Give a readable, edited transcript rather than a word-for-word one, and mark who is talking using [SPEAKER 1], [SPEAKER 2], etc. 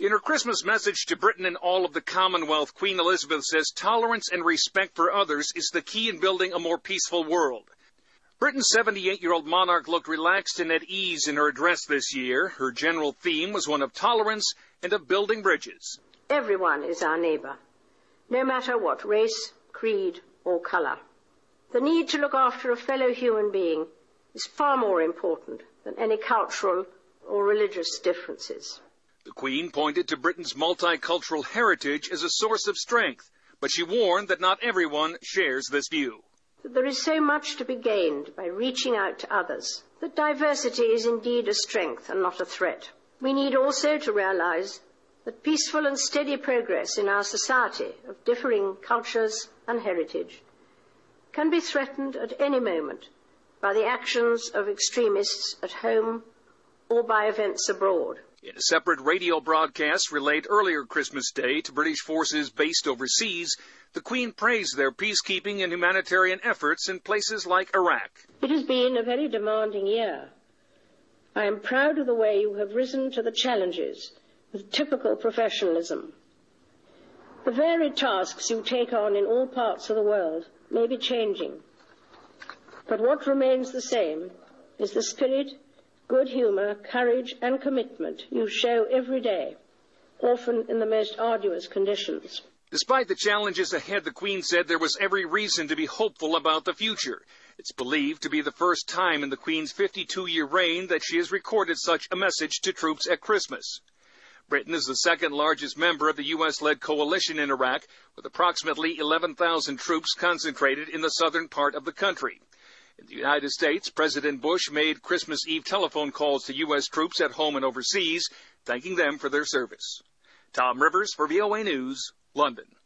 [SPEAKER 1] In her Christmas message to Britain and all of the Commonwealth, Queen Elizabeth says tolerance and respect for others is the key in building a more peaceful world. Britain's 78-year-old monarch looked relaxed and at ease in her address this year. Her general theme was one of tolerance and of building bridges.
[SPEAKER 2] Everyone is our neighbour, no matter what race, creed or colour. The need to look after a fellow human being is far more important than any cultural or religious differences.
[SPEAKER 1] The Queen pointed to Britain's multicultural heritage as a source of strength, but she warned that not everyone shares this view.
[SPEAKER 2] There is so much to be gained by reaching out to others, that diversity is indeed a strength and not a threat. We need also to realise that peaceful and steady progress in our society of differing cultures and heritage can be threatened at any moment by the actions of extremists at home or by events abroad.
[SPEAKER 1] In a separate radio broadcast relayed earlier Christmas Day to British forces based overseas, the Queen praised their peacekeeping and humanitarian efforts in places like Iraq.
[SPEAKER 2] It has been a very demanding year. I am proud of the way you have risen to the challenges with typical professionalism. The varied tasks you take on in all parts of the world may be changing, but what remains the same is the spirit, good humour, courage and commitment you show every day, often in the most arduous conditions.
[SPEAKER 1] Despite the challenges ahead, the Queen said there was every reason to be hopeful about the future. It's believed to be the first time in the Queen's 52-year reign that she has recorded such a message to troops at Christmas. Britain is the second largest member of the U.S.-led coalition in Iraq, with approximately 11,000 troops concentrated in the southern part of the country. In the United States, President Bush made Christmas Eve telephone calls to U.S. troops at home and overseas, thanking them for their service. Tom Rivers for VOA News, London.